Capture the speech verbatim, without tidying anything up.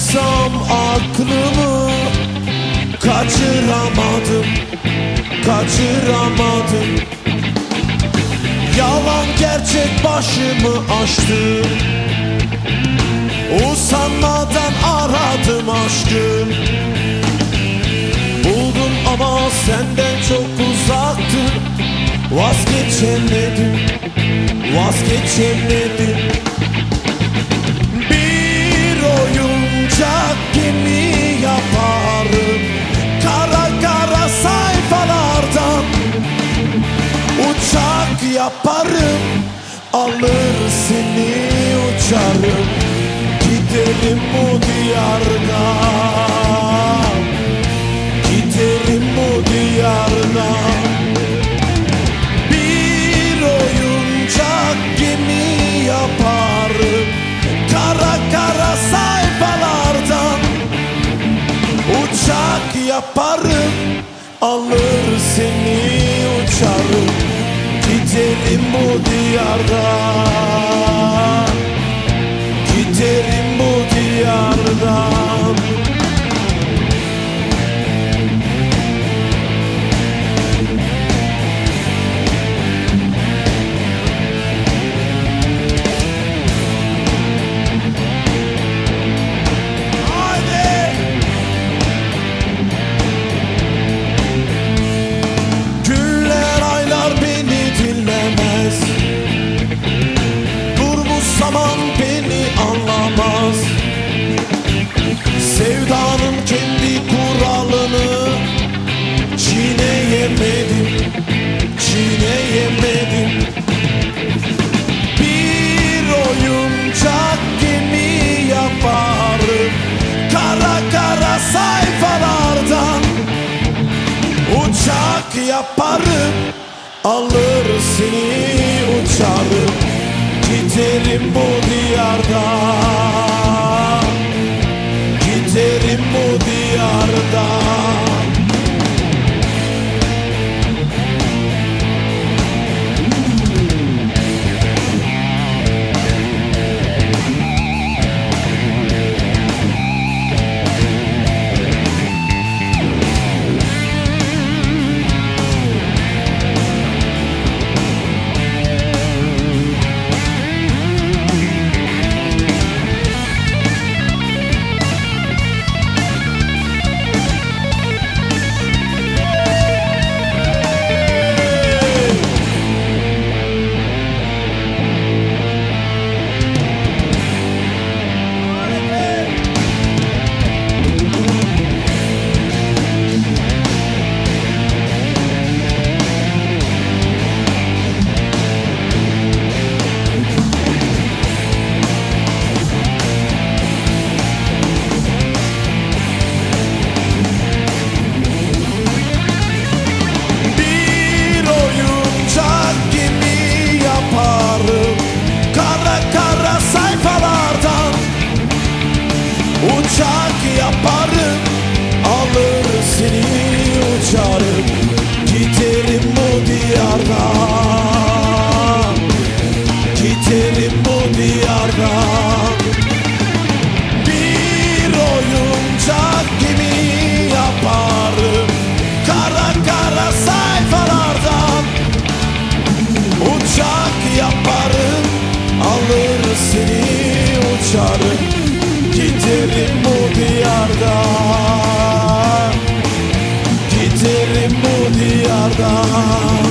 Toplarsam aklımı kaçıramadım, kaçıramadım. Yalan gerçek başımı açtı. Usanmadan aradım aşkım. Buldum ama senden çok uzaktı. Vazgeçemedim, vazgeçemedim. Bir oyuncak gemi yaparım kara kara sayfalardan. Uçak yaparım, alır seni uçarım. Gidelim bu diyardan, gidelim bu diyardan. Bir oyuncak gemi yaparım kara kara sayfalardan. Uçak yaparım, alır seni uçarım. Gidelim bu diyardan, gidelim bu diyardan. Haydi! Günler aylar beni dinlemez. Durmuş zaman beni anlamaz. Sevdanın kendi kuralını çiğneyemedim, çiğneyemedim. Bir oyuncak gemi yaparım kara kara sayfalardan. Uçak yaparım, alır seni uçarım. Giderim bu diyardan, giderim bu diyardan. Uçak yaparım, alır seni uçarım. Giderim bu diyardan, giderim bu diyardan. Bir oyuncak gibi yaparım kara kara sayfalardan. Uçak yaparım, alır seni uçarım. Giderim bu diyardan, giderim bu diyardan.